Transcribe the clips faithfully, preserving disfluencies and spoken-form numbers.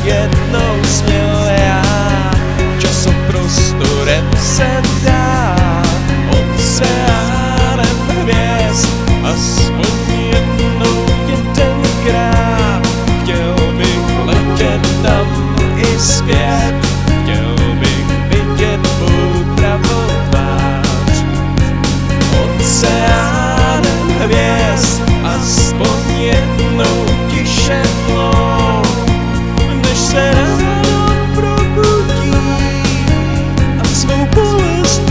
jednou směl já časoprostorem se dát oceánem hvězd, aspoň jednou jedenkrát. Chtěl bych letět tam i zpět, chtěl bych vidět tvou pravou tvář oceánem hvězd, aspoň jednou tiše tmou, než se ráno probudí a svou bolest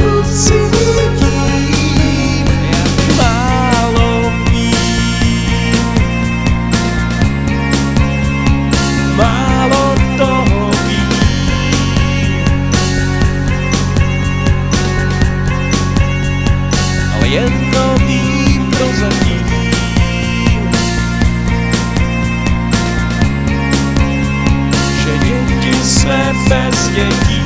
pocítím, jak málo vím, málo toho vím, ale jedno vím prozatím. Jsme bez dětí,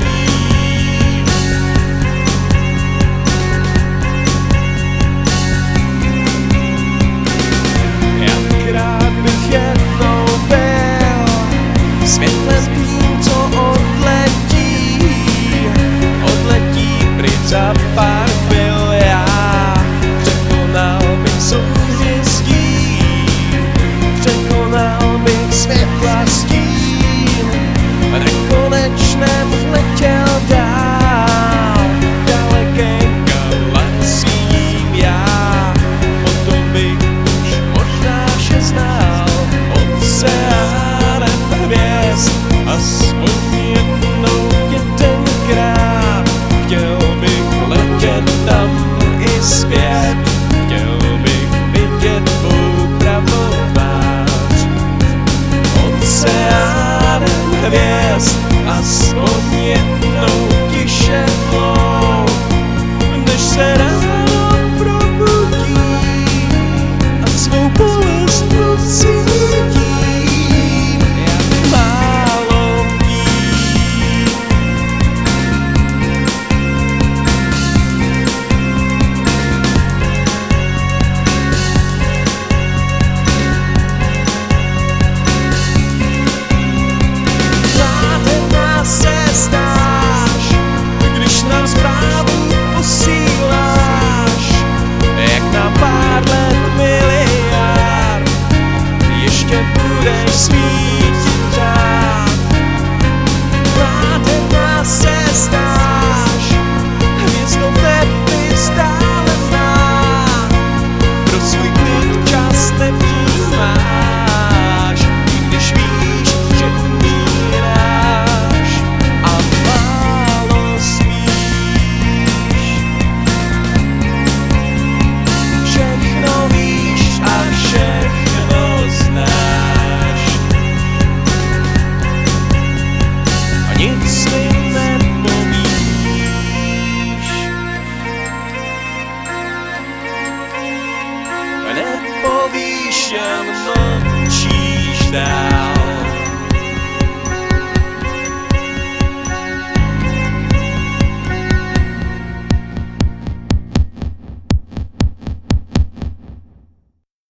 jak rád bych jednou byl světlem tím, co odletí, odletí pryč za pár chvil. Já překonal bych souhvězdí, překonal bych světla stín, nekonečném letěl dál, dalekým galaxiím já. Potom bych už možná vše znal oceánem hvězd, aspoň jednou jedenkrát. Chtěl bych letět tam i zpět, chtěl bych vidět tvou pravou tvář oceánem hvězd, aspoň